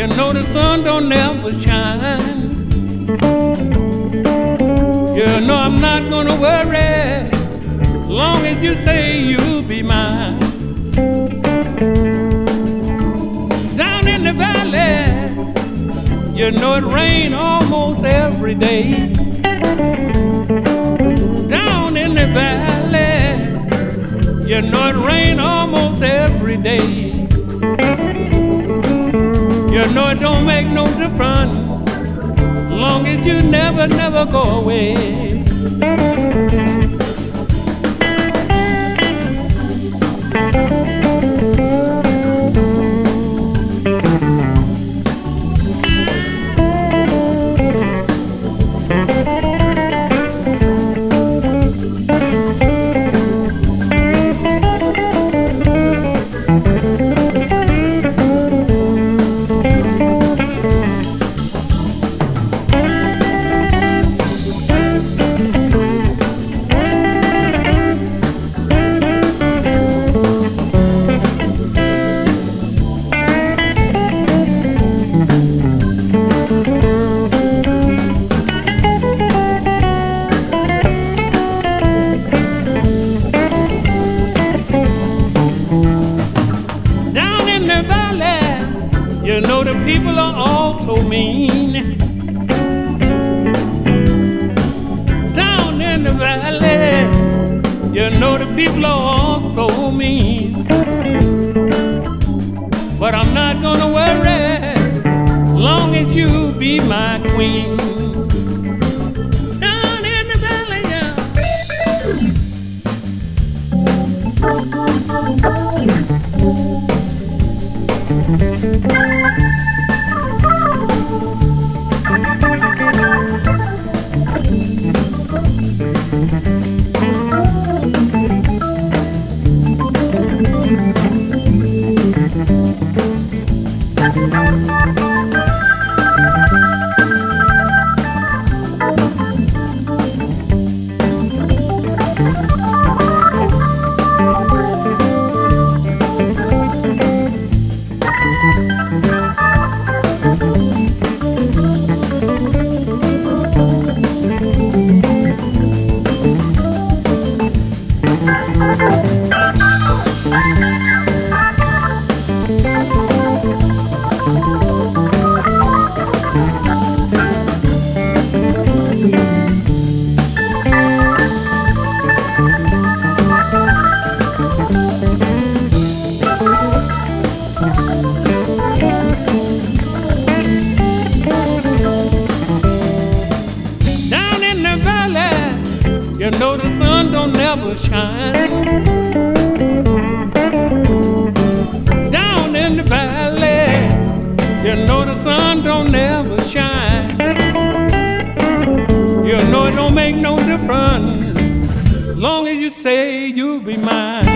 You know the sun don't never shine. You know I'm not gonna worry, long as you say you'll be mine. Down in the valley, you know it rains almost every day. Down in the valley, you know it rains almost every day. You know it don't make no difference, long as you never go away. You know the people are all so mean. Down in the valley, you know the people are all so mean. But I'm not gonna worry, long as you be my queen. Down in the valley, yeah. You know the sun don't never shine. Down in the valley, you know the sun don't never shine. You know it don't make no difference, long as you say you'll be mine.